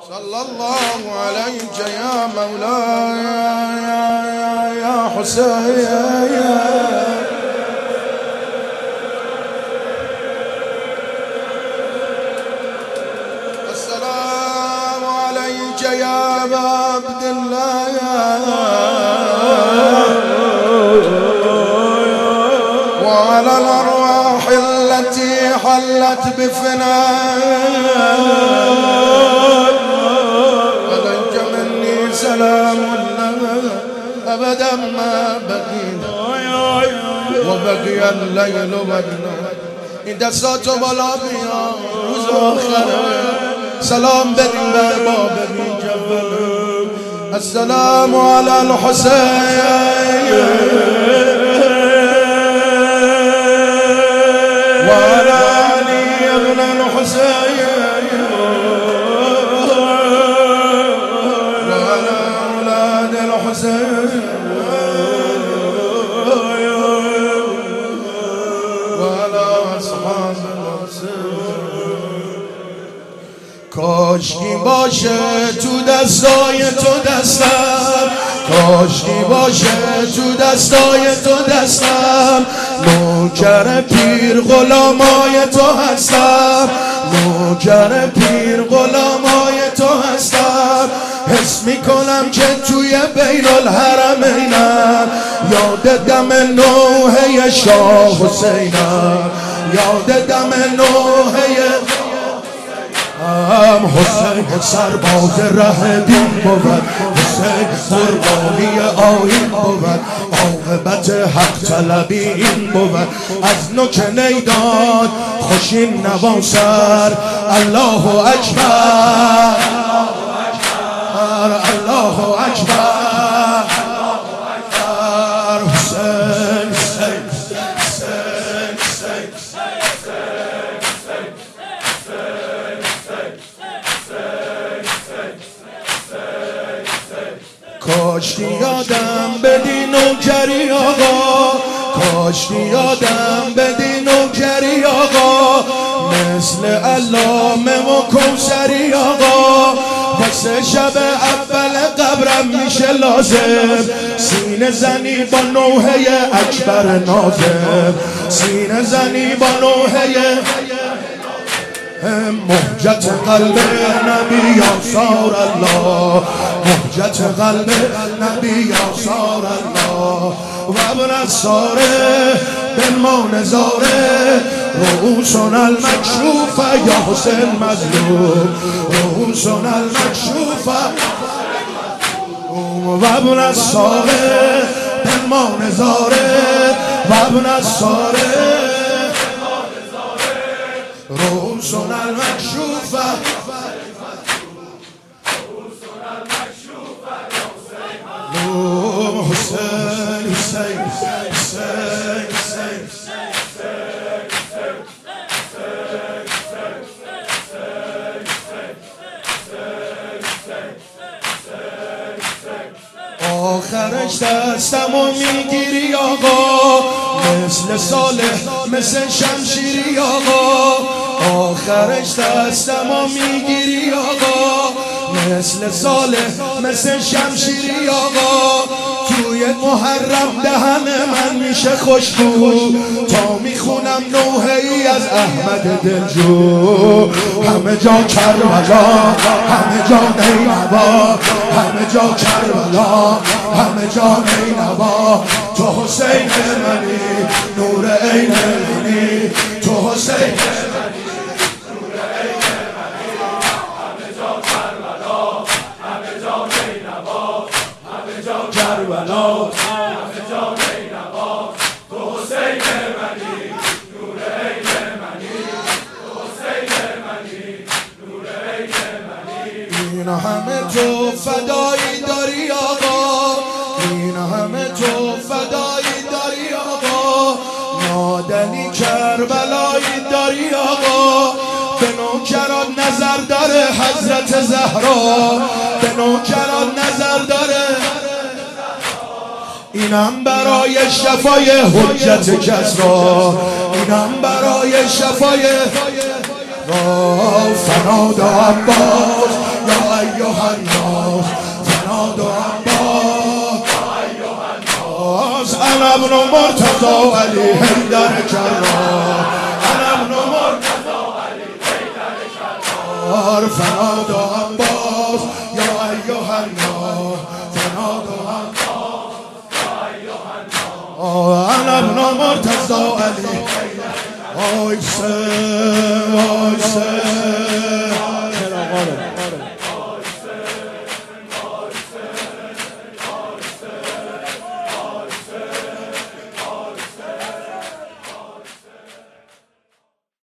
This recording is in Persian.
صلى الله عليك يا مولاي يا حسين. السلام عليك يا أبا عبد الله وعلى الأرواح التي حلت بفناء عليك مني سلام الله أبدا ما بقينا وبقي الليل والنهار. این دستاتو بالا بیار روز آخره سلام بدین به باب جبل. السلام على الحسين وعلى علي ابن الحسين وعلى أولاد الحسين وعلى أصحاب الحسين. کاشکی باشه تو دستای تو دستم، کاشکی باشه تو دستای تو دستم، نوکر پیر غلامای تو هستم، نوکر پیر غلامای تو هستم. حس میکنم که توی بین الحرمینم، یاد دم نوحه شاه حسینم، یاد دم نوحه حسین سرباز ره دین بود، حسین قربانی آیین بود، عاقبت حق طلبی این بود. از نوک نیداد خوشین نواسر الله اکبر الله اکبر حسین حسین کاشتی یادم بدی نوکری آقا، کاشتی یادم بدی نوکری آقا، مثل علامه و کوثری آقا. واسه شب اول قبرم میشه لازم سینه زنی با نوحه اکبر ناظم، سینه زنی با نوحه مهجت قلب نبی آثار الله، مهجت قلب نبی آثار الله. و ابن الساره بن ما نظاره رؤوسنا المکشوفه یا حسین مظلوم، رؤوسنا المکشوفه. و ابن الساره بن ما نظاره و ابن الساره رؤوسنا المكشوفة حسين حسين حسين آخرش دستمو میگیری آقا، مثل صالح مثل شمشیری آقا. آخرش دستمو میگیری آقا، مثل صالح مثل شمشیری آقا. توی محرم دهن من میشه خوشبو تا میخونم نوحه ای از احمد دلجو. همه جا کربلا، همه جا نینوا، همه جا کربلا، همه جا نینوا. تو حسین منی نور عین منی، تو حسین منی نور عین منی. همه جا کربلا، همه جا نینوا، همه جا کربلا، همه جا نینوا. تو حسین منی نور عین منی، تو حسین منی نور عین منی. این همه تو فدایی داری آقا، این همه تو فدایی داری آقا. نادنی کربلایی داری آقا. به نوکران نظر داره حضرت زهرا، به نوکران نظر داره. اینم برای شفای حجت کسرا، اینم برای شفای فناد عباس یا الناس فناد عباس انا ابن مرتضی علی حیدر کرار انا ابن مرتضی علی حیدر کرار فناد عباس یا ایها الناس فناد عباس یا ایها الناس انا ابن مرتضی علی آیسه آیسه